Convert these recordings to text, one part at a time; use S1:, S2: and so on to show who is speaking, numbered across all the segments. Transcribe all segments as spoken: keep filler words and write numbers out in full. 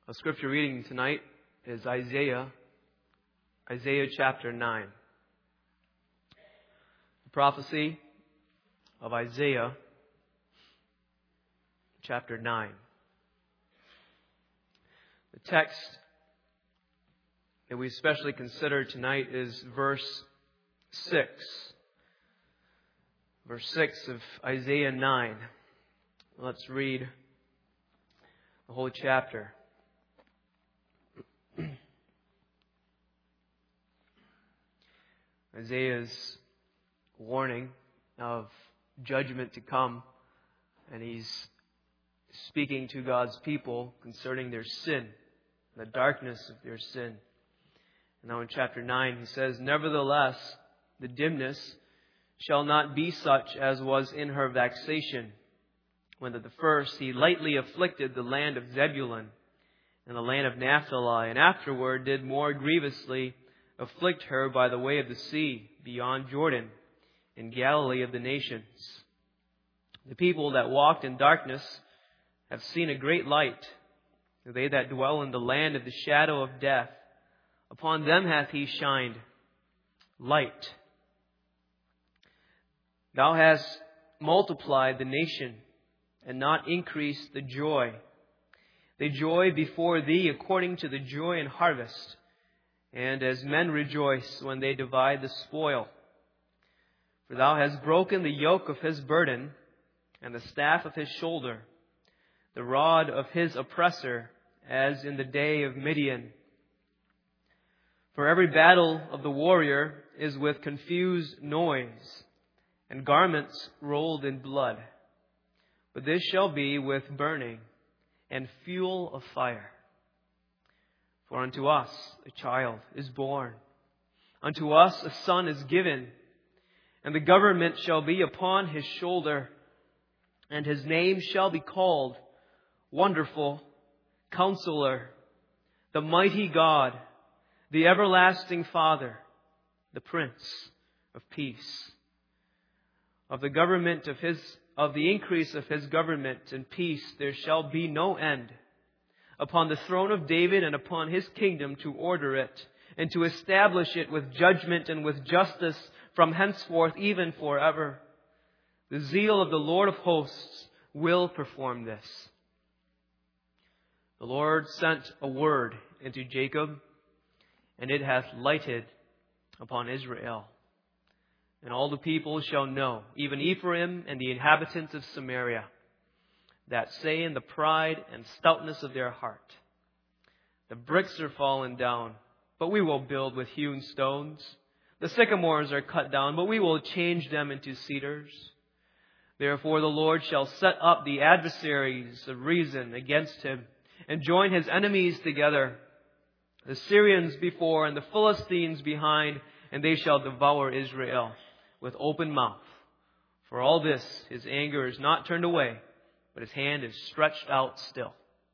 S1: Our scripture reading tonight is Isaiah, Isaiah chapter nine. The prophecy of Isaiah chapter nine. The text that we especially consider tonight is verse six. Verse six of Isaiah nine. Let's read the whole chapter. Isaiah's warning of judgment to come, and he's speaking to God's people concerning their sin, the darkness of their sin. And now in chapter nine he says, "Nevertheless, the dimness shall not be such as was in her vexation, when at the first he lightly afflicted the land of Zebulun and the land of Naphtali, and afterward did more grievously afflict her by the way of the sea, beyond Jordan, in Galilee of the nations. The people that walked in darkness have seen a great light. They that dwell in the land of the shadow of death, upon them hath he shined light. Thou hast multiplied the nation, and not increased the joy. They joy before thee according to the joy in harvest, and as men rejoice when they divide the spoil. For thou hast broken the yoke of his burden, and the staff of his shoulder, the rod of his oppressor, as in the day of Midian. For every battle of the warrior is with confused noise, and garments rolled in blood. But this shall be with burning and fuel of fire. For unto us a child is born, unto us a son is given, and the government shall be upon his shoulder, and his name shall be called Wonderful, Counselor, the Mighty God, the Everlasting Father, the Prince of Peace. Of the government of his, of the increase of his government and peace there shall be no end, upon the throne of David and upon his kingdom, to order it and to establish it with judgment and with justice from henceforth even forever. The zeal of the Lord of hosts will perform this." The Lord sent a word into Jacob, and it hath lighted upon Israel. And all the people shall know, even Ephraim and the inhabitants of Samaria, that say in the pride and stoutness of their heart, "The bricks are fallen down, but we will build with hewn stones. The sycamores are cut down, but we will change them into cedars. Therefore the Lord shall set up the adversaries of reason against him, and join his enemies together, the Syrians before and the Philistines behind, and they shall devour Israel with open mouth. For all this his anger is not turned away, but his hand is stretched out still.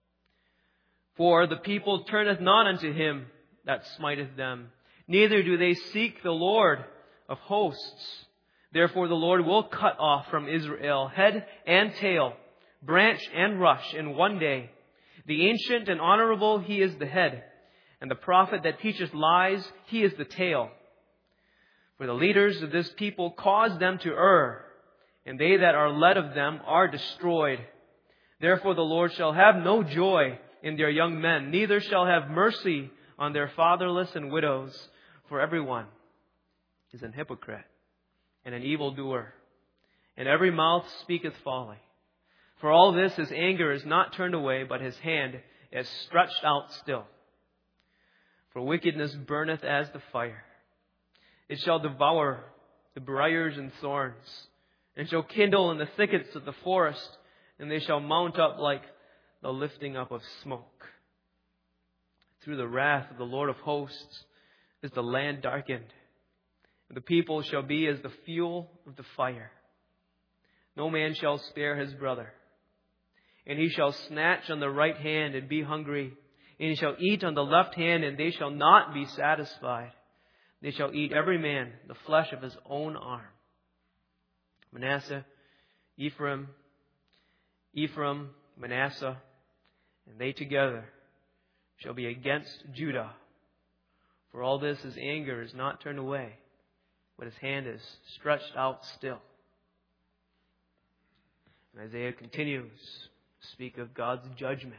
S1: For the people turneth not unto him that smiteth them, neither do they seek the Lord of hosts. Therefore the Lord will cut off from Israel head and tail, branch and rush in one day. The ancient and honorable, he is the head, and the prophet that teacheth lies, he is the tail. For the leaders of this people cause them to err, and they that are led of them are destroyed. Therefore the Lord shall have no joy in their young men, neither shall have mercy on their fatherless and widows. For everyone is an hypocrite and an evildoer, and every mouth speaketh folly. For all this his anger is not turned away, but his hand is stretched out still. For wickedness burneth as the fire. It shall devour the briars and thorns, and shall kindle in the thickets of the forest, and they shall mount up like the lifting up of smoke. Through the wrath of the Lord of hosts is the land darkened, and the people shall be as the fuel of the fire. No man shall spare his brother, and he shall snatch on the right hand and be hungry, and he shall eat on the left hand, and they shall not be satisfied. They shall eat every man the flesh of his own arm. Manasseh, Ephraim, Ephraim, Manasseh, and they together shall be against Judah. For all this his anger is not turned away, but his hand is stretched out still. And Isaiah continues to speak of God's judgment.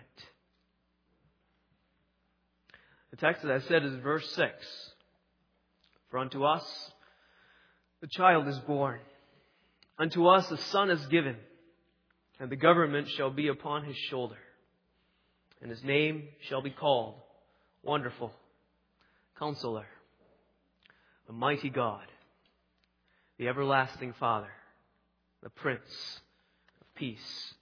S1: The text, as I said, is verse six. For unto us the child is born, unto us a son is given, and the government shall be upon his shoulder. And his name shall be called Wonderful, Counselor, the Mighty God, the Everlasting Father, the Prince of Peace.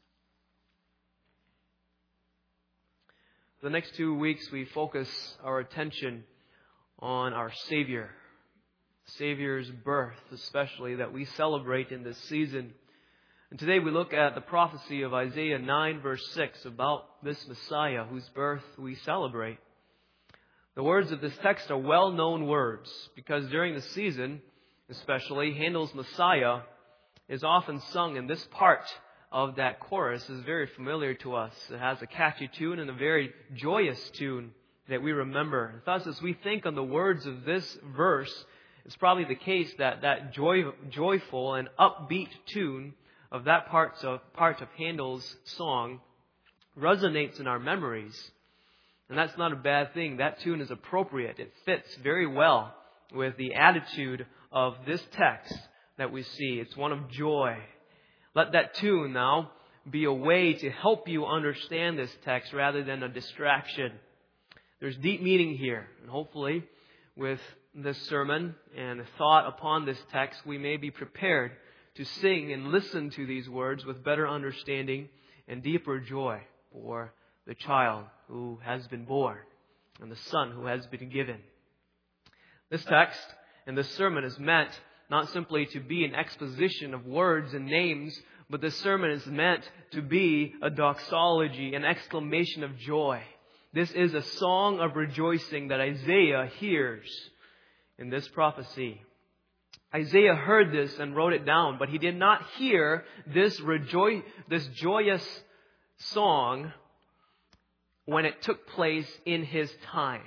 S1: For the next two weeks, we focus our attention on our Savior, Savior's birth, especially, that we celebrate in this season. And today we look at the prophecy of Isaiah nine verse six about this Messiah whose birth we celebrate. The words of this text are well-known words because during the season, especially, Handel's Messiah is often sung, and this part of that chorus is very familiar to us. It has a catchy tune and a very joyous tune that we remember. And thus, as we think on the words of this verse, it's probably the case that that joy, joyful and upbeat tune of that part of, part of Handel's song resonates in our memories. And that's not a bad thing. That tune is appropriate. It fits very well with the attitude of this text that we see. It's one of joy. Let that tune now be a way to help you understand this text rather than a distraction. There's deep meaning here. And hopefully, with this sermon and a thought upon this text, we may be prepared to sing and listen to these words with better understanding and deeper joy for the child who has been born and the son who has been given. This text and this sermon is meant not simply to be an exposition of words and names, but this sermon is meant to be a doxology, an exclamation of joy. This is a song of rejoicing that Isaiah hears in this prophecy. Isaiah heard this and wrote it down, but he did not hear this rejoice, this joyous song when it took place in his time.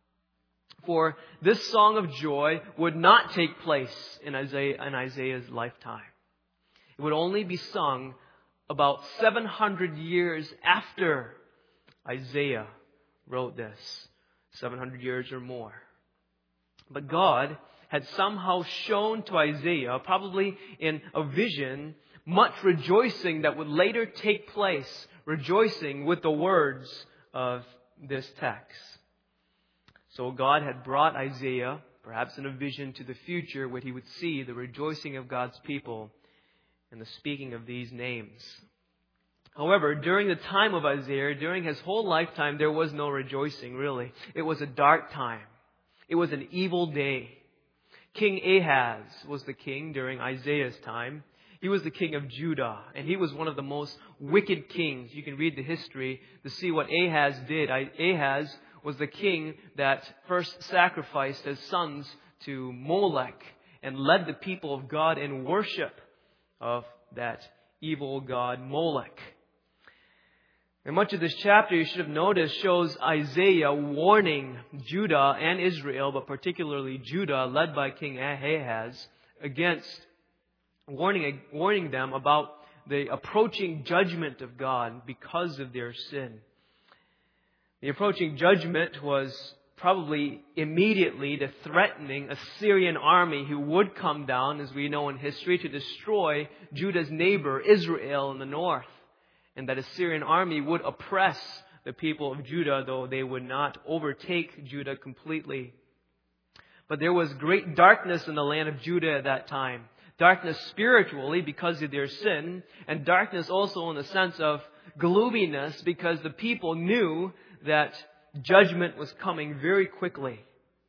S1: For this song of joy would not take place in Isaiah, in Isaiah's lifetime. It would only be sung about seven hundred years after Isaiah wrote this. seven hundred years or more. But God had somehow shown to Isaiah, probably in a vision, much rejoicing that would later take place, rejoicing with the words of this text. So God had brought Isaiah, perhaps in a vision to the future, where he would see the rejoicing of God's people and the speaking of these names. However, during the time of Isaiah, during his whole lifetime, there was no rejoicing, really. It was a dark time. It was an evil day. King Ahaz was the king during Isaiah's time. He was the king of Judah, and he was one of the most wicked kings. You can read the history to see what Ahaz did. Ahaz was the king that first sacrificed his sons to Molech and led the people of God in worship of that evil god Molech. And much of this chapter, you should have noticed, shows Isaiah warning Judah and Israel, but particularly Judah, led by King Ahaz, against warning, warning them about the approaching judgment of God because of their sin. The approaching judgment was probably immediately the threatening Assyrian army who would come down, as we know in history, to destroy Judah's neighbor, Israel, in the north. And that Assyrian army would oppress the people of Judah, though they would not overtake Judah completely. But there was great darkness in the land of Judah at that time. Darkness spiritually because of their sin, and darkness also in the sense of gloominess because the people knew that judgment was coming very quickly.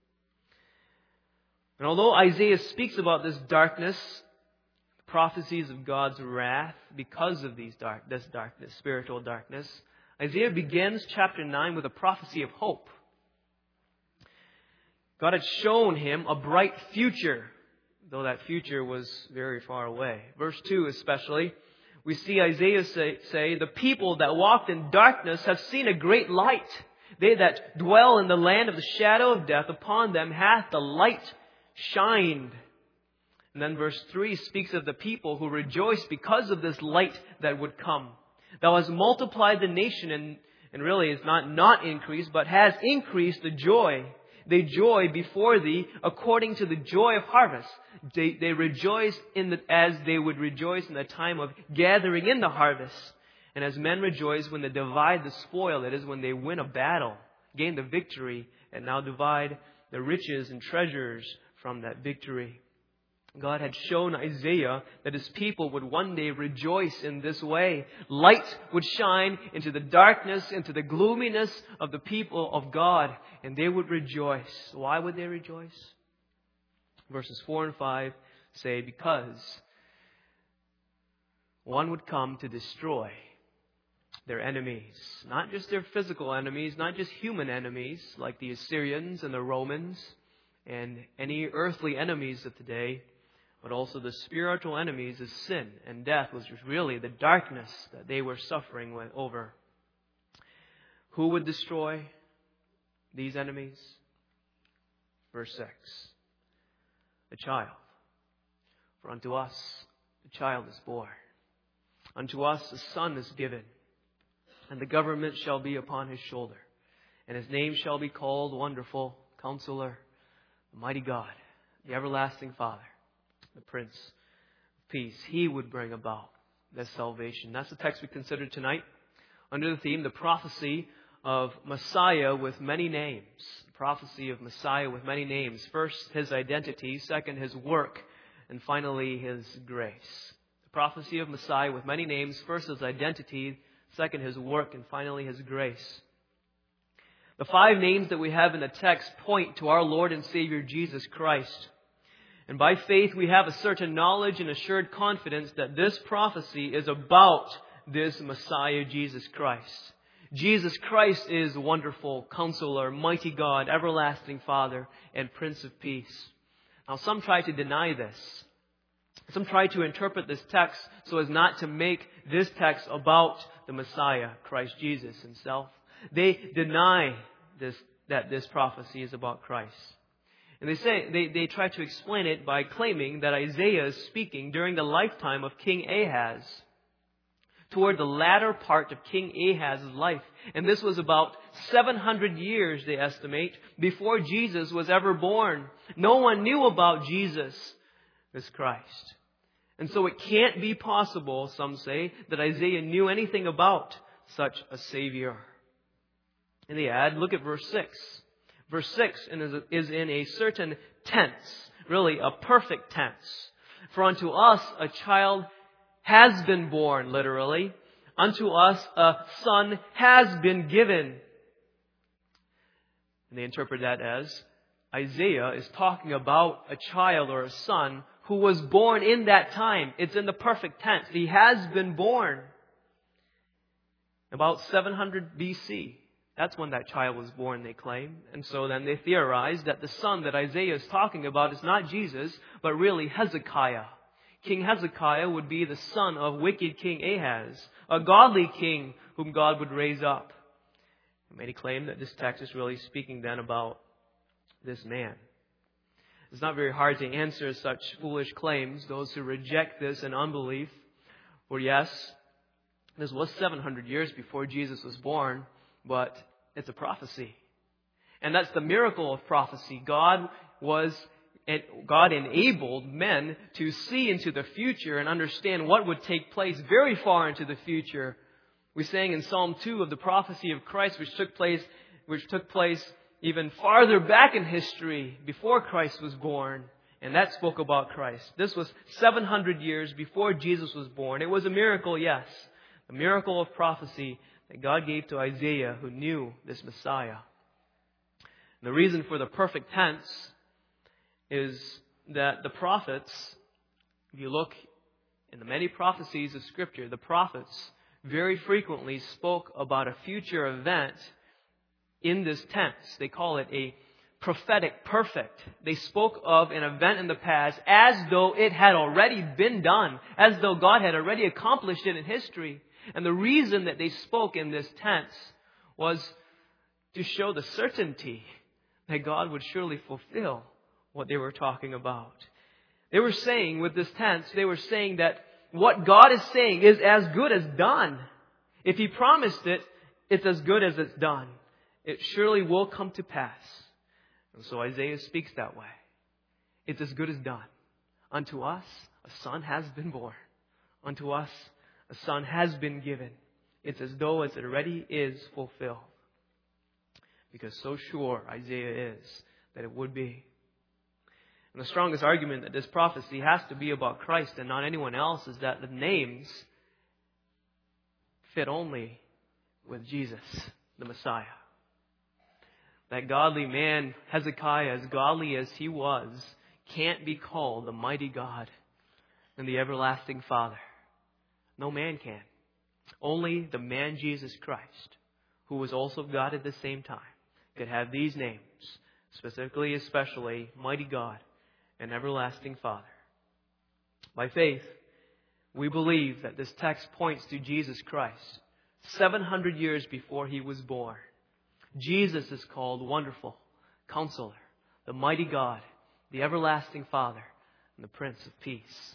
S1: And although Isaiah speaks about this darkness, prophecies of God's wrath because of these dark, this darkness, spiritual darkness, Isaiah begins chapter nine with a prophecy of hope. God had shown him a bright future, though that future was very far away. Verse two especially, we see Isaiah say, say, the people that walked in darkness have seen a great light. They that dwell in the land of the shadow of death, upon them hath the light shined. And then verse three speaks of the people who rejoice because of this light that would come. Thou hast multiplied the nation, and, and really is not not increased, but has increased the joy. They joy before thee according to the joy of harvest. They, they rejoice in the, as they would rejoice in the time of gathering in the harvest. And as men rejoice when they divide the spoil, that is, when they win a battle, gain the victory, and now divide the riches and treasures from that victory. God had shown Isaiah that His people would one day rejoice in this way. Light would shine into the darkness, into the gloominess of the people of God, and they would rejoice. Why would they rejoice? Verses four and five say, because one would come to destroy their enemies. Not just their physical enemies, not just human enemies like the Assyrians and the Romans and any earthly enemies of today, but also the spiritual enemies of sin and death, which was really the darkness that they were suffering with over. Who would destroy these enemies? Verse six. A child. For unto us a child is born. Unto us a son is given. And the government shall be upon His shoulder. And His name shall be called Wonderful, Counselor, the Mighty God, the Everlasting Father, the Prince of Peace. He would bring about this salvation. That's the text we considered tonight under the theme, the prophecy of Messiah with many names. The prophecy of Messiah with many names. First, His identity. Second, His work. And finally, His grace. The prophecy of Messiah with many names. First, His identity. Second, His work. And finally, His grace. The five names that we have in the text point to our Lord and Savior Jesus Christ. And by faith, we have a certain knowledge and assured confidence that this prophecy is about this Messiah, Jesus Christ. Jesus Christ is Wonderful, Counselor, Mighty God, Everlasting Father, and Prince of Peace. Now, some try to deny this. Some try to interpret this text so as not to make this text about the Messiah, Christ Jesus Himself. They deny this, that this prophecy is about Christ. And they say they, they try to explain it by claiming that Isaiah is speaking during the lifetime of King Ahaz, toward the latter part of King Ahaz's life. And this was about seven hundred years, they estimate, before Jesus was ever born. No one knew about Jesus, this Christ. And so it can't be possible, some say, that Isaiah knew anything about such a Savior. And they add, look at verse six. Verse six is in a certain tense, really a perfect tense. For unto us a child has been born, literally. Unto us a son has been given. And they interpret that as Isaiah is talking about a child or a son who was born in that time. It's in the perfect tense. He has been born. About seven hundred B C. That's when that child was born, they claim. And so then they theorize that the son that Isaiah is talking about is not Jesus, but really Hezekiah. King Hezekiah would be the son of wicked King Ahaz, a godly king whom God would raise up. Many claim that this text is really speaking then about this man. It's not very hard to answer such foolish claims, those who reject this in unbelief. For yes, this was seven hundred years before Jesus was born, but it's a prophecy. And that's the miracle of prophecy. God was God enabled men to see into the future and understand what would take place very far into the future. We sang in Psalm two of the prophecy of Christ, which took place, which took place even farther back in history before Christ was born. And that spoke about Christ. This was seven hundred years before Jesus was born. It was a miracle, yes. A miracle of prophecy that God gave to Isaiah, who knew this Messiah. And the reason for the perfect tense is that the prophets, if you look in the many prophecies of Scripture, the prophets very frequently spoke about a future event in this tense. They call it a prophetic perfect. They spoke of an event in the past as though it had already been done, as though God had already accomplished it in history. And the reason that they spoke in this tense was to show the certainty that God would surely fulfill what they were talking about. They were saying with this tense, they were saying that what God is saying is as good as done. If He promised it, it's as good as it's done. It surely will come to pass. And so Isaiah speaks that way. It's as good as done. Unto us a son has been born. Unto us a son has been given. It's as though it already is fulfilled. Because so sure Isaiah is that it would be. And the strongest argument that this prophecy has to be about Christ and not anyone else is that the names fit only with Jesus, the Messiah. That godly man, Hezekiah, as godly as he was, can't be called the mighty God and the everlasting Father. No man can. Only the man Jesus Christ, who was also God at the same time, could have these names, specifically, especially, mighty God and everlasting Father. By faith, we believe that this text points to Jesus Christ, seven hundred years before He was born. Jesus is called Wonderful, Counselor, the mighty God, the everlasting Father, and the Prince of Peace.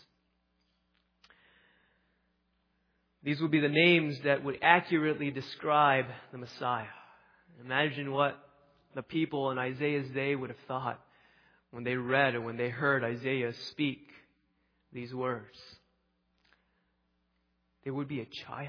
S1: These would be the names that would accurately describe the Messiah. Imagine what the people in Isaiah's day would have thought when they read or when they heard Isaiah speak these words. There would be a child,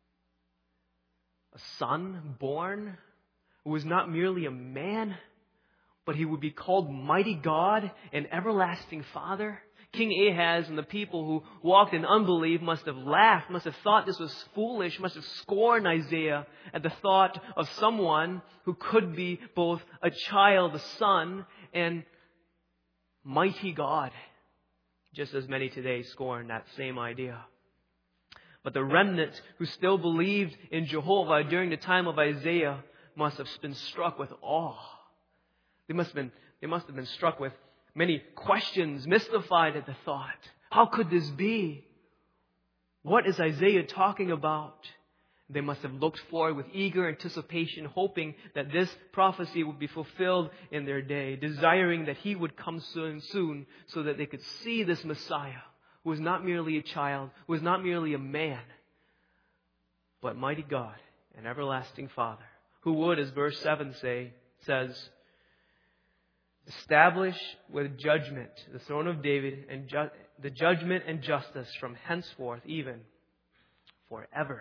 S1: a son born who was not merely a man, but he would be called Mighty God and Everlasting Father. King Ahaz and the people who walked in unbelief must have laughed, must have thought this was foolish, must have scorned Isaiah at the thought of someone who could be both a child, a son, and mighty God. Just as many today scorn that same idea. But the remnant who still believed in Jehovah during the time of Isaiah must have been struck with awe. They must have been, they must have been struck with many questions, mystified at the thought. How could this be? What is Isaiah talking about? They must have looked forward with eager anticipation, hoping that this prophecy would be fulfilled in their day, desiring that He would come soon, soon so that they could see this Messiah, who was not merely a child, who was not merely a man, but mighty God and everlasting Father, who would, as verse seven say, says, establish with judgment the throne of David and ju- the judgment and justice from henceforth even forever.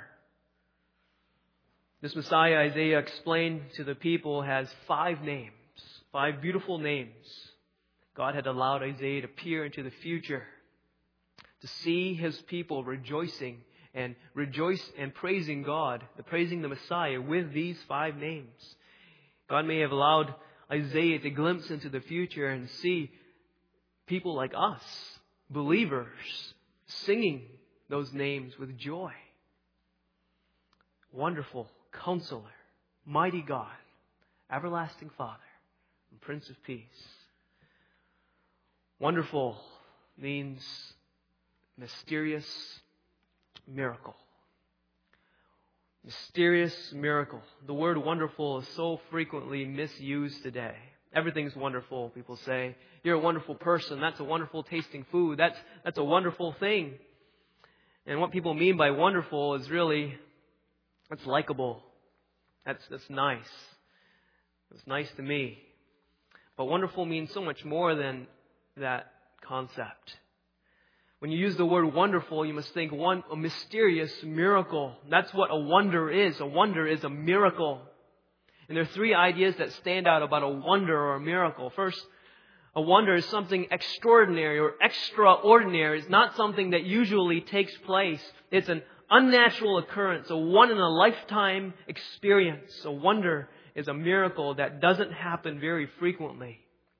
S1: This Messiah, Isaiah explained to the people, has five names, five beautiful names. God had allowed Isaiah to peer into the future, to see His people rejoicing and rejoice and praising God, praising the Messiah with these five names. God may have allowed Isaiah to glimpse into the future and see people like us, believers, singing those names with joy. Wonderful Counselor, Mighty God, Everlasting Father, and Prince of Peace. Wonderful means mysterious miracle. Mysterious miracle. The word wonderful is so frequently misused today. Everything's wonderful, people say. You're a wonderful person. That's a wonderful tasting food. That's, that's a wonderful thing. And what people mean by wonderful is really, that's likable. That's, that's nice. It's nice to me. But wonderful means so much more than that concept. When you use the word wonderful, you must think one, a mysterious miracle. That's what a wonder is. A wonder is a miracle. And there are three ideas that stand out about a wonder or a miracle. First, a wonder is something extraordinary or extraordinary. It's not something that usually takes place. It's an unnatural occurrence, a one-in-a-lifetime experience. A wonder is a miracle that doesn't happen very frequently.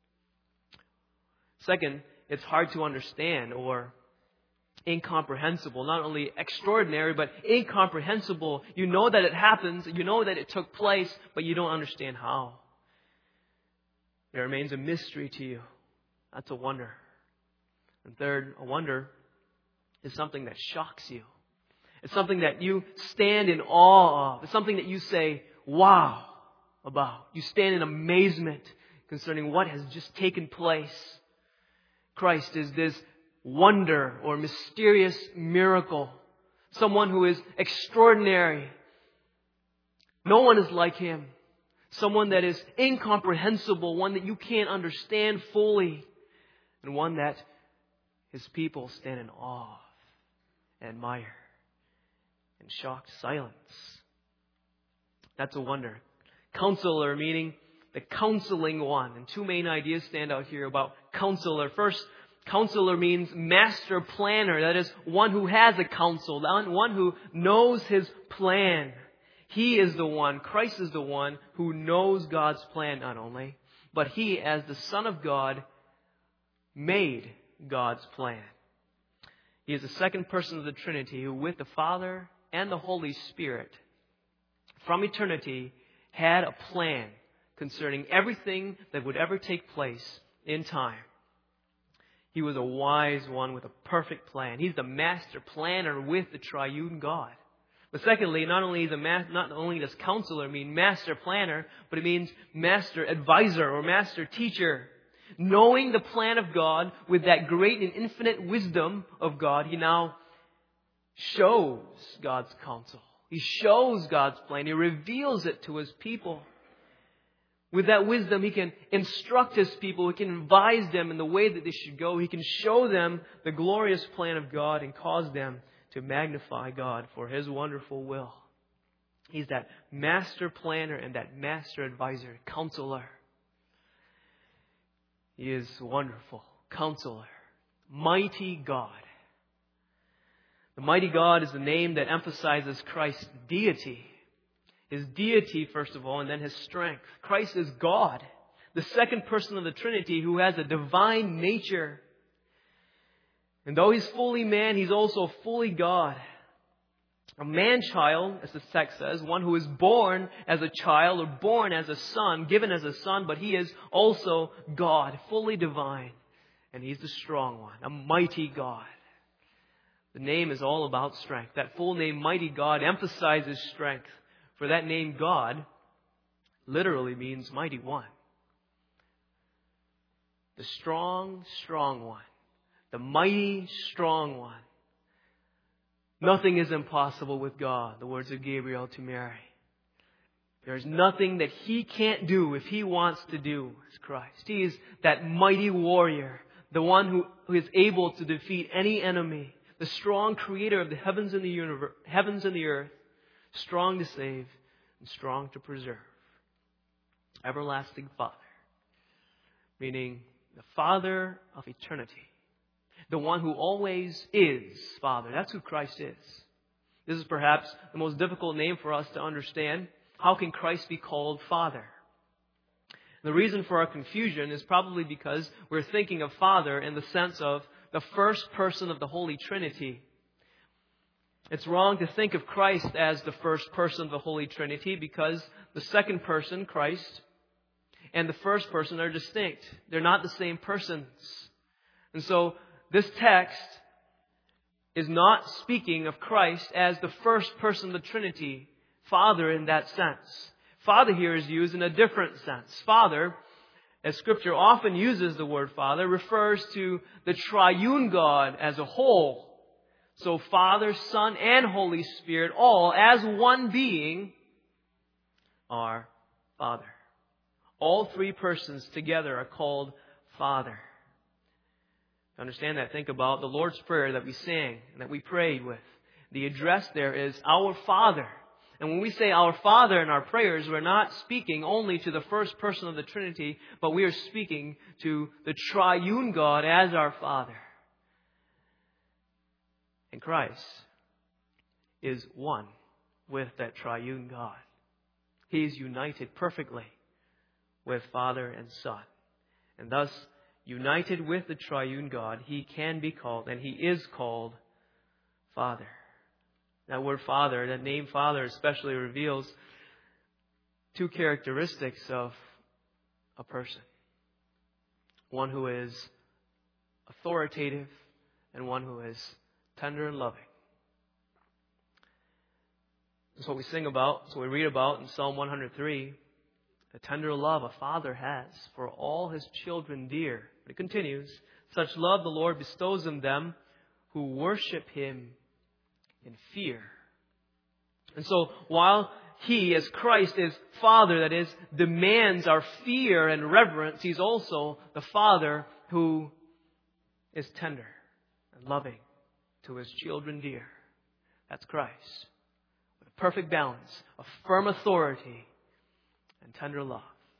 S1: Second, it's hard to understand or incomprehensible. Not only extraordinary, but incomprehensible. You know that it happens, you know that it took place, but you don't understand how. It remains a mystery to you. That's a wonder. And third, a wonder is something that shocks you. It's something that you stand in awe of. It's something that you say, wow. about. You stand in amazement concerning what has just taken place. Christ is this wonder or mysterious miracle. Someone who is extraordinary. No one is like Him. Someone that is incomprehensible. One that you can't understand fully. And one that His people stand in awe, admire, and shocked silence. That's a wonder. Counselor, meaning the counseling one. And two main ideas stand out here about counselor. First, counselor means master planner. That is, one who has a counsel, one who knows his plan. He is the one, Christ is the one who knows God's plan not only, but He, as the Son of God, made God's plan. He is the second person of the Trinity who, with the Father and the Holy Spirit, from eternity, had a plan concerning everything that would ever take place in time. He was a wise one with a perfect plan. He's the master planner with the triune God. But secondly, not only, the ma- not only does counselor mean master planner, but it means master advisor or master teacher. Knowing the plan of God with that great and infinite wisdom of God, He now shows God's counsel. He shows God's plan. He reveals it to His people. With that wisdom, He can instruct His people. He can advise them in the way that they should go. He can show them the glorious plan of God and cause them to magnify God for His wonderful will. He's that master planner and that master advisor, counselor. He is wonderful, counselor, mighty God. The mighty God is the name that emphasizes Christ's deity. His deity, first of all, and then His strength. Christ is God, the second person of the Trinity who has a divine nature. And though He's fully man, He's also fully God. A man-child, as the text says, one who is born as a child or born as a son, given as a son, but He is also God, fully divine. And He's the strong one, a mighty God. The name is all about strength. That full name, Mighty God, emphasizes strength. For that name, God, literally means Mighty One. The strong, strong one. The mighty, strong one. Nothing is impossible with God, the words of Gabriel to Mary. There's nothing that He can't do if He wants to do as Christ. He is that mighty warrior, the one who, who is able to defeat any enemy. The strong creator of the heavens and the universe, heavens and the earth, strong to save and strong to preserve. Everlasting Father, meaning the Father of eternity. The one who always is Father. That's who Christ is. This is perhaps the most difficult name for us to understand. How can Christ be called Father? The reason for our confusion is probably because we're thinking of Father in the sense of the first person of the Holy Trinity. It's wrong to think of Christ as the first person of the Holy Trinity because the second person, Christ, and the first person are distinct. They're not the same persons. And so this text is not speaking of Christ as the first person of the Trinity, Father in that sense. Father here is used in a different sense. Father, as Scripture often uses the word Father, refers to the triune God as a whole. So Father, Son, and Holy Spirit, all as one being, are Father. All three persons together are called Father. To understand that, think about the Lord's Prayer that we sang and that we prayed with. The address there is Our Father. And when we say Our Father in our prayers, we're not speaking only to the first person of the Trinity, but we are speaking to the triune God as our Father. And Christ is one with that triune God. He is united perfectly with Father and Son. And thus, united with the triune God, He can be called, and He is called, Father. That word Father, that name Father especially reveals two characteristics of a person. One who is authoritative and one who is tender and loving. That's what we sing about, that's what we read about in Psalm one hundred three. The tender love a father has for all his children dear. But it continues, such love the Lord bestows on them who worship Him in fear. And so while He, as Christ, is Father, that is, demands our fear and reverence, He's also the Father who is tender and loving to His children dear. That's Christ. With a perfect balance of firm authority and tender love.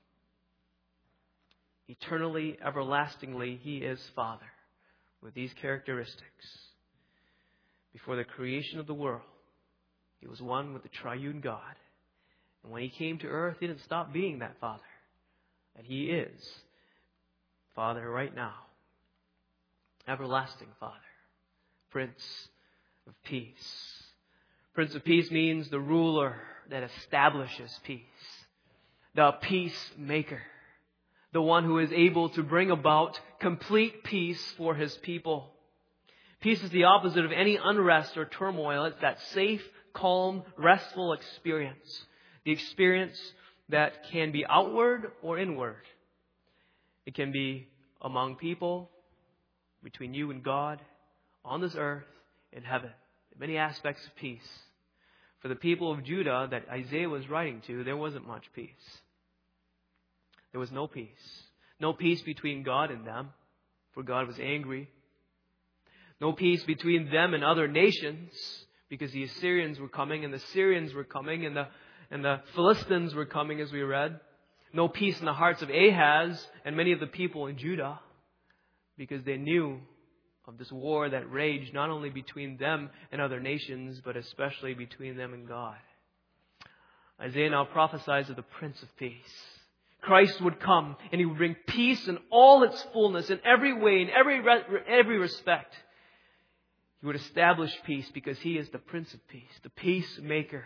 S1: Eternally, everlastingly, He is Father with these characteristics. Before the creation of the world, He was one with the triune God. And when He came to earth, He didn't stop being that Father. And He is Father right now. Everlasting Father. Prince of Peace. Prince of Peace means the ruler that establishes peace. The peacemaker. The one who is able to bring about complete peace for His people. Peace is the opposite of any unrest or turmoil. It's that safe, calm, restful experience. The experience that can be outward or inward. It can be among people, between you and God, on this earth, in heaven. Many aspects of peace. For the people of Judah that Isaiah was writing to, there wasn't much peace. There was no peace. No peace between God and them, for God was angry. No peace between them and other nations, because the Assyrians were coming, and the Syrians were coming, and the, and the Philistines were coming, as we read. No peace in the hearts of Ahaz and many of the people in Judah, because they knew of this war that raged not only between them and other nations, but especially between them and God. Isaiah now prophesies of the Prince of Peace. Christ would come and He would bring peace in all its fullness, in every way, in every every respect. He would establish peace because He is the Prince of Peace, the peacemaker.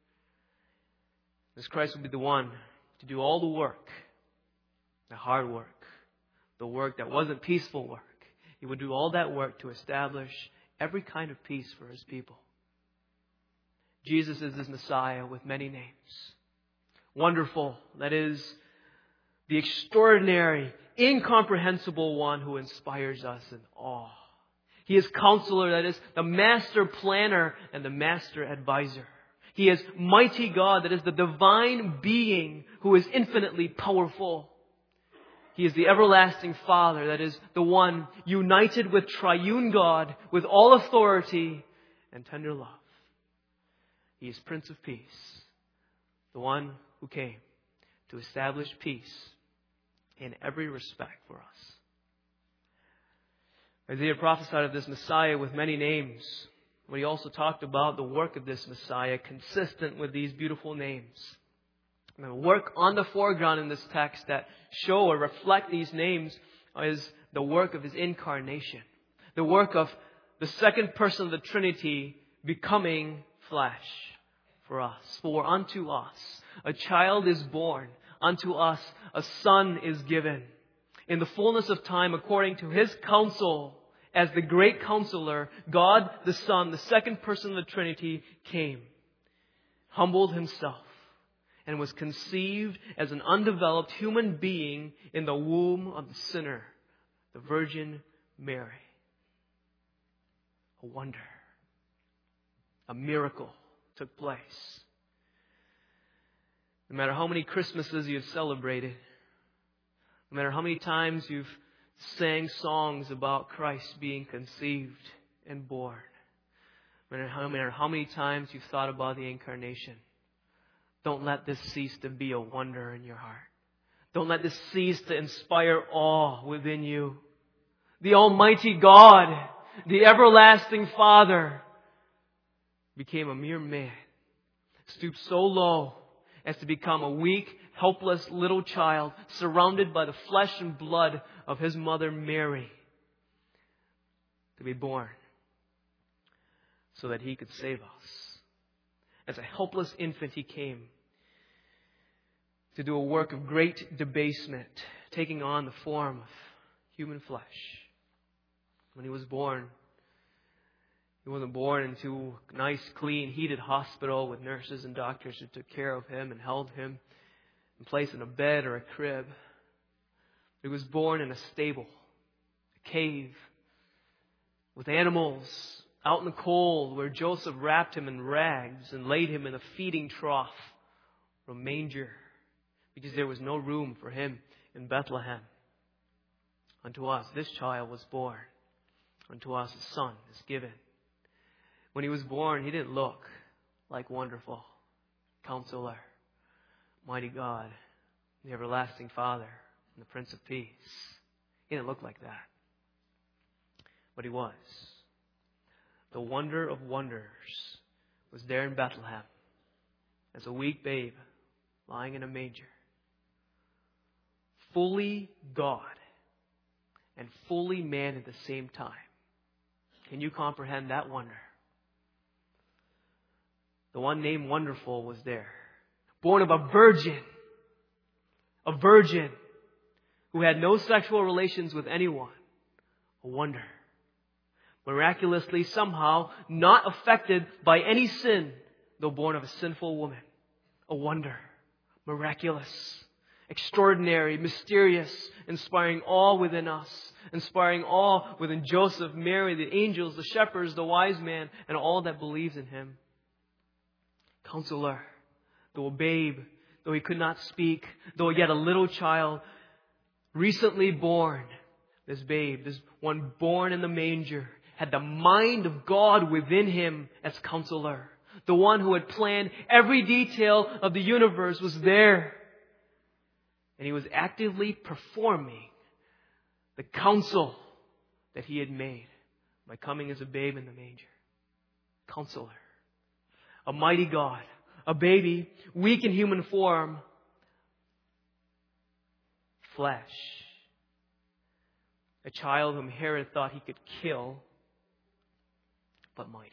S1: This Christ would be the one to do all the work, the hard work, the work that wasn't peaceful work. He would do all that work to establish every kind of peace for His people. Jesus is this Messiah with many names. Wonderful, that is, the extraordinary, incomprehensible one who inspires us in awe. He is Counselor, that is, the Master Planner and the Master Advisor. He is Mighty God, that is, the divine being who is infinitely powerful. He is the everlasting Father, that is, the one united with triune God, with all authority and tender love. He is Prince of Peace, the one who came to establish peace in every respect for us. Isaiah prophesied of this Messiah with many names, but he also talked about the work of this Messiah consistent with these beautiful names. And the work on the foreground in this text that show or reflect these names is the work of His incarnation. The work of the second person of the Trinity becoming flesh for us. For unto us a child is born, unto us a son is given. In the fullness of time, according to His counsel, as the great counselor, God the Son, the second person of the Trinity, came, humbled Himself, and was conceived as an undeveloped human being in the womb of the sinner, the Virgin Mary. A wonder, a miracle took place. No matter how many Christmases you've celebrated, no matter how many times you've sang songs about Christ being conceived and born, no matter how, no matter how many times you've thought about the incarnation, don't let this cease to be a wonder in your heart. Don't let this cease to inspire awe within you. The Almighty God, the everlasting Father, became a mere man, stooped so low as to become a weak, helpless little child surrounded by the flesh and blood of His mother Mary, to be born so that He could save us. As a helpless infant, He came to do a work of great debasement, taking on the form of human flesh. When He was born, He wasn't born into a nice, clean, heated hospital with nurses and doctors who took care of Him and held Him. and placed in a bed or a crib. He was born in a stable, a cave, with animals out in the cold, where Joseph wrapped him in rags and laid him in a feeding trough or a manger, because there was no room for him in Bethlehem. Unto us this child was born. Unto us a son is given. When he was born, he didn't look like Wonderful Counselor, Mighty God, the Everlasting Father, and the Prince of Peace. He didn't look like that. But he was. The wonder of wonders was there in Bethlehem as a weak babe lying in a manger. Fully God and fully man at the same time. Can you comprehend that wonder? The one named Wonderful was there. Born of a virgin. A virgin who had no sexual relations with anyone. A wonder. Miraculously, somehow, not affected by any sin, though born of a sinful woman. A wonder. Miraculous. Extraordinary, mysterious, inspiring awe within us, inspiring awe within Joseph, Mary, the angels, the shepherds, the wise man, and all that believes in him. Counselor, though a babe, though he could not speak, though yet a little child, recently born, this babe, this one born in the manger, had the mind of God within him as Counselor. The one who had planned every detail of the universe was there. And he was actively performing the counsel that he had made by coming as a babe in the manger. Counselor. A mighty God. A baby, weak in human form. Flesh. A child whom Herod thought he could kill. But mighty.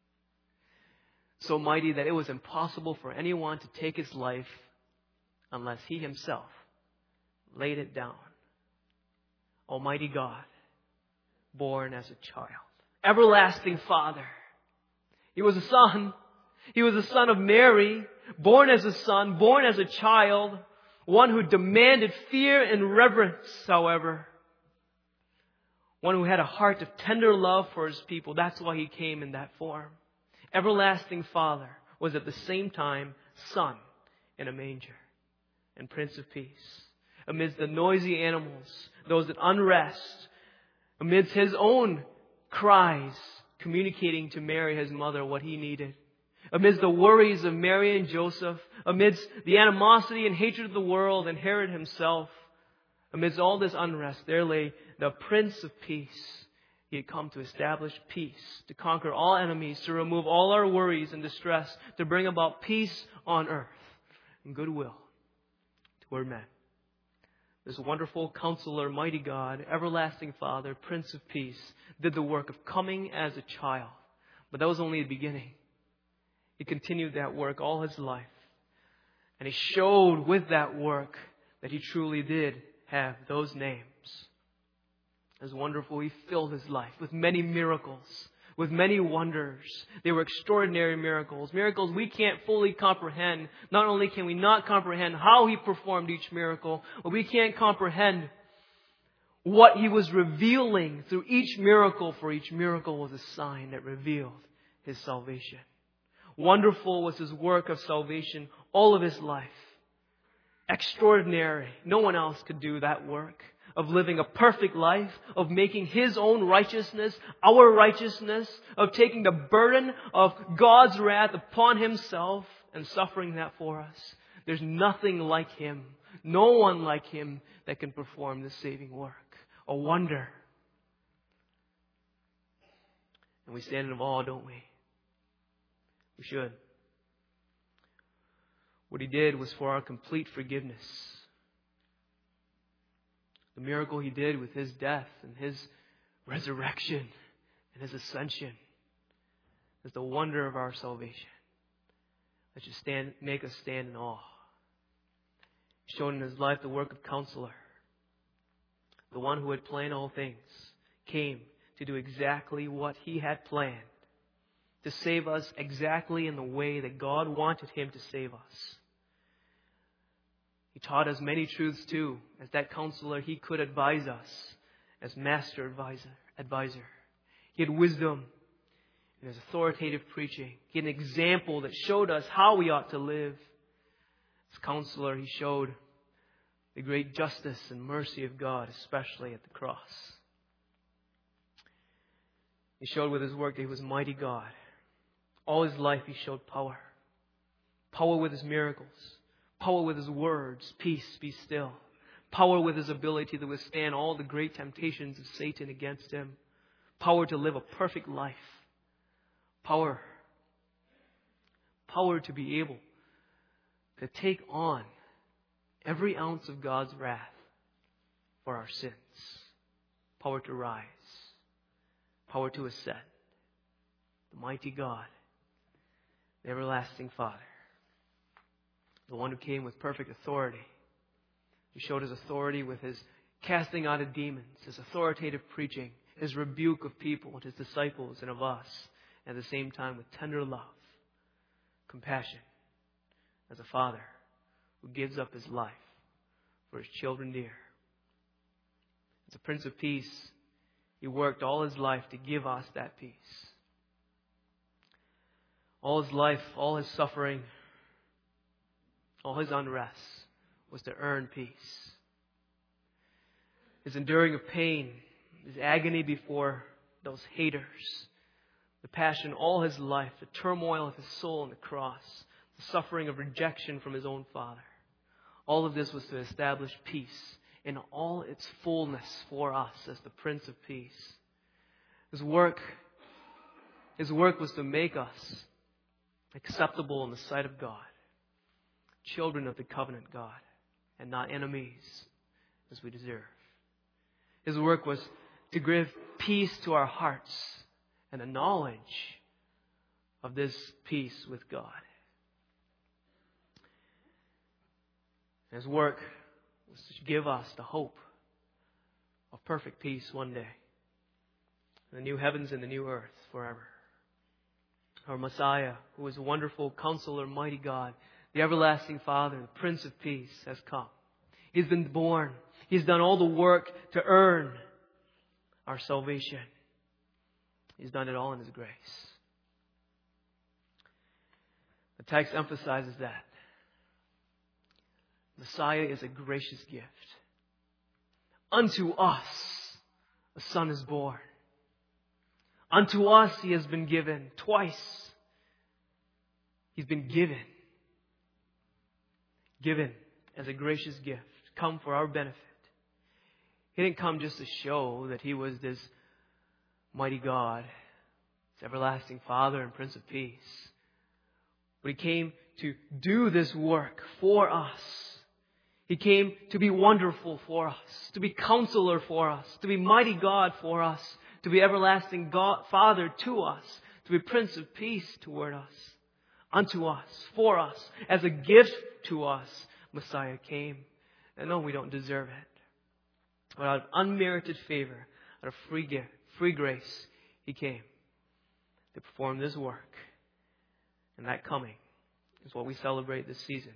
S1: So mighty that it was impossible for anyone to take his life unless he himself laid it down. Almighty God, born as a child. Everlasting Father. He was a son. He was a son of Mary, born as a son, born as a child, one who demanded fear and reverence, however. One who had a heart of tender love for his people. That's why he came in that form. Everlasting Father was at the same time Son in a manger and Prince of Peace. Amidst the noisy animals, those at unrest, amidst his own cries, communicating to Mary, his mother, what he needed. Amidst the worries of Mary and Joseph, amidst the animosity and hatred of the world and Herod himself, amidst all this unrest, there lay the Prince of Peace. He had come to establish peace, to conquer all enemies, to remove all our worries and distress, to bring about peace on earth and goodwill toward men. This wonderful Counselor, Mighty God, Everlasting Father, Prince of Peace, did the work of coming as a child. But that was only the beginning. He continued that work all his life. And he showed with that work that he truly did have those names. As wonderful, he filled his life with many miracles, with many wonders. They were extraordinary miracles. Miracles we can't fully comprehend. Not only can we not comprehend how he performed each miracle, but we can't comprehend what he was revealing through each miracle, for each miracle was a sign that revealed his salvation. Wonderful was his work of salvation all of his life. Extraordinary. No one else could do that work. Of living a perfect life, of making his own righteousness our righteousness, of taking the burden of God's wrath upon himself and suffering that for us. There's nothing like him, no one like him that can perform this saving work. A wonder. And we stand in awe, don't we? We should. What he did was for our complete forgiveness. The miracle he did with his death and his resurrection and his ascension is the wonder of our salvation. That should stand, make us stand in awe. Shown in his life the work of Counselor. The one who had planned all things came to do exactly what he had planned. To save us exactly in the way that God wanted him to save us. He taught us many truths too. As that counselor, He could advise us as master advisor. advisor. He had wisdom in His authoritative preaching. He had an example that showed us how we ought to live. As counselor, He showed the great justice and mercy of God, especially at the cross. He showed with His work that He was mighty God. All His life He showed power. Power with His miracles. Power with His words. Peace, be still. Power with His ability to withstand all the great temptations of Satan against Him. Power to live a perfect life. Power. Power to be able to take on every ounce of God's wrath for our sins. Power to rise. Power to ascend. The mighty God. The everlasting Father. The one who came with perfect authority. He showed His authority with His casting out of demons, His authoritative preaching, His rebuke of people and His disciples and of us. At the same time with tender love, compassion, as a father who gives up His life for His children dear. As a Prince of Peace, He worked all His life to give us that peace. All His life, all His suffering, all His unrest was to earn peace. His enduring of pain, His agony before those haters, the passion all His life, the turmoil of His soul on the cross, the suffering of rejection from His own Father. All of this was to establish peace in all its fullness for us as the Prince of Peace. His work, His work was to make us acceptable in the sight of God, children of the covenant God, and not enemies as we deserve. His work was to give peace to our hearts and a knowledge of this peace with God. His work was to give us the hope of perfect peace one day. The new heavens and the new earth forever. Our Messiah, who is a wonderful counselor, mighty God, the everlasting Father, the Prince of Peace, has come. He's been born. He's done all the work to earn our salvation. He's done it all in His grace. The text emphasizes that. Messiah is a gracious gift. Unto us a Son is born. Unto us He has been given twice. He's been given. Given as a gracious gift. Come for our benefit. He didn't come just to show that He was this mighty God, this everlasting Father and Prince of Peace. But He came to do this work for us. He came to be wonderful for us, to be counselor for us, to be mighty God for us, to be everlasting God, Father to us, to be Prince of Peace toward us, unto us, for us, as a gift to us. Messiah came. And no, we don't deserve it. But out of unmerited favor, out of free gift, free grace, He came to perform this work. And that coming is what we celebrate this season.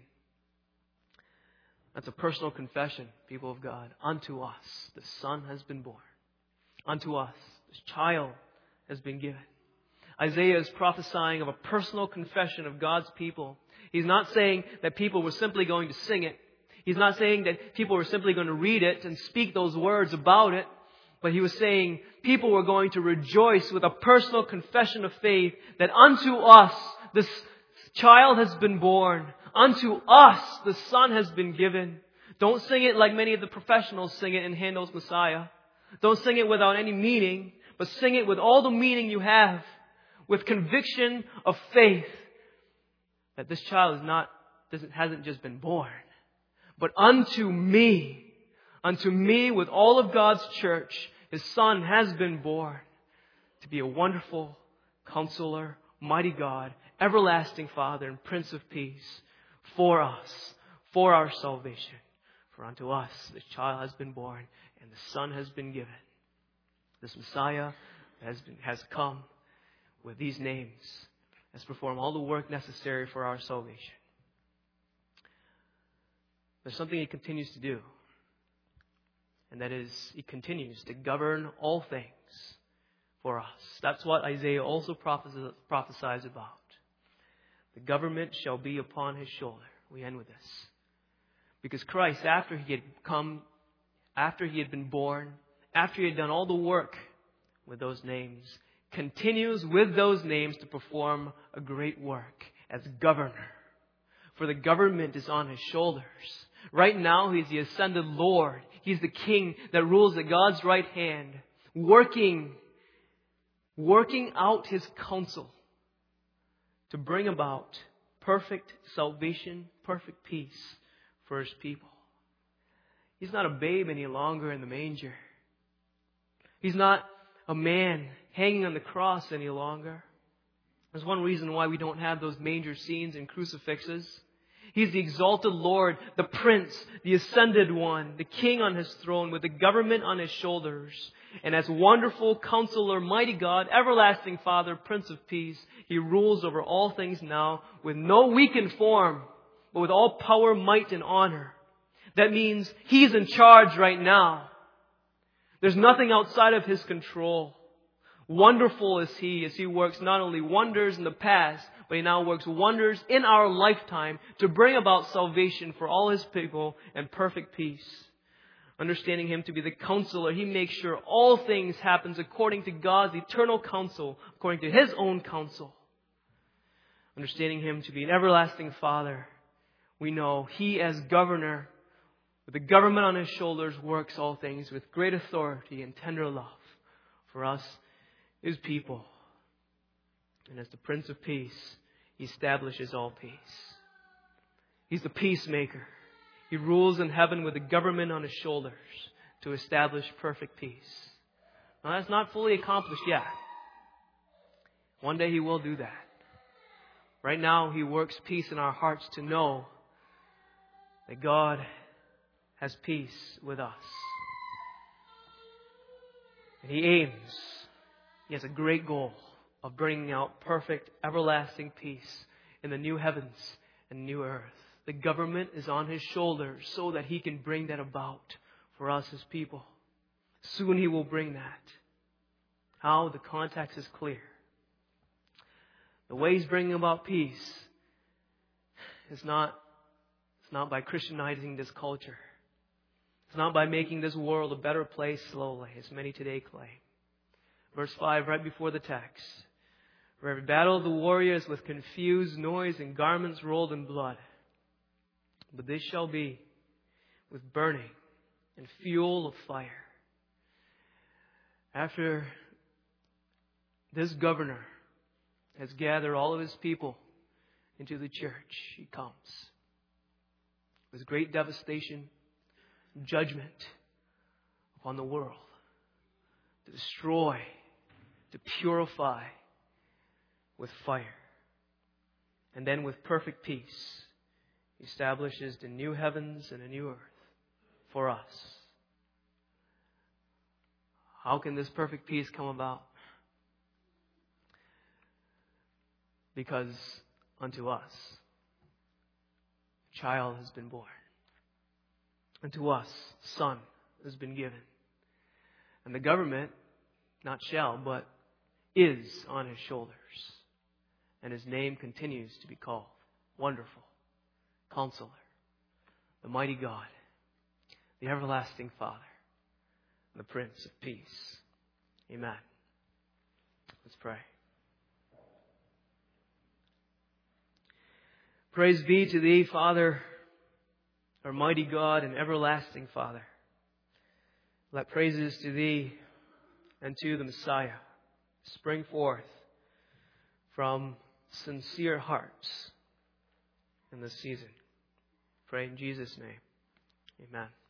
S1: That's a personal confession, people of God. Unto us, the Son has been born. Unto us, this child has been given. Isaiah is prophesying of a personal confession of God's people. He's not saying that people were simply going to sing it. He's not saying that people were simply going to read it and speak those words about it. But He was saying people were going to rejoice with a personal confession of faith that unto us this child has been born. Unto us the Son has been given. Don't sing it like many of the professionals sing it in Handel's Messiah. Don't sing it without any meaning, but sing it with all the meaning you have, with conviction of faith that this child is not, doesn't, hasn't just been born, but unto me, unto me with all of God's church, His Son has been born to be a wonderful counselor, mighty God, everlasting Father and Prince of Peace for us, for our salvation. For unto us this child has been born and the Son has been given. This Messiah has been, has come with these names, has performed all the work necessary for our salvation. there's something He continues to do. And that is, He continues to govern all things for us. That's what Isaiah also prophes- prophesies about. The government shall be upon His shoulder. We end with this. Because Christ, after He had come, after He had been born, after He had done all the work with those names, continues with those names to perform a great work as governor. For the government is on His shoulders. Right now, He's the ascended Lord. He's the King that rules at God's right hand, working, working out His counsel to bring about perfect salvation, perfect peace for His people. He's not a babe any longer in the manger. He's not a man hanging on the cross any longer. There's one reason why we don't have those manger scenes and crucifixes. He's the exalted Lord, the Prince, the ascended one, the King on His throne with the government on His shoulders. And as wonderful Counselor, mighty God, everlasting Father, Prince of Peace, He rules over all things now with no weakened form, but with all power, might, and honor. That means He's in charge right now. There's nothing outside of His control. Wonderful is He as He works not only wonders in the past, but He now works wonders in our lifetime to bring about salvation for all His people and perfect peace. Understanding Him to be the Counselor, He makes sure all things happen according to God's eternal counsel, according to His own counsel. Understanding Him to be an everlasting Father, we know He as governor, with the government on His shoulders, works all things with great authority and tender love for us, His people. And as the Prince of Peace, He establishes all peace. He's the peacemaker. He rules in heaven with the government on His shoulders to establish perfect peace. Now that's not fully accomplished yet. One day He will do that. Right now He works peace in our hearts to know that God has peace with us. And He aims, He has a great goal of bringing out perfect, everlasting peace in the new heavens and new earth. The government is on His shoulders so that He can bring that about for us, His people. Soon He will bring that. How? The context is clear. The way He's bringing about peace is not, it's not by Christianizing this culture. It's not by making this world a better place slowly, as many today claim. Verse five, right before the text. For every battle of the warriors with confused noise and garments rolled in blood. But this shall be with burning and fuel of fire. After this governor has gathered all of His people into the church, He comes with great devastation, judgment upon the world, to destroy, to purify with fire. And then with perfect peace, He establishes the new heavens and a new earth for us. How can this perfect peace come about? Because unto us a child has been born. Unto us, Son has been given. And the government, not shall, but is on His shoulders. And His name continues to be called Wonderful, Counselor, the Mighty God, the Everlasting Father, and the Prince of Peace. Amen. Let's pray. Praise be to Thee, Father, our mighty God and everlasting Father. Let praises to Thee and to the Messiah spring forth from sincere hearts in this season. Pray in Jesus' name. Amen.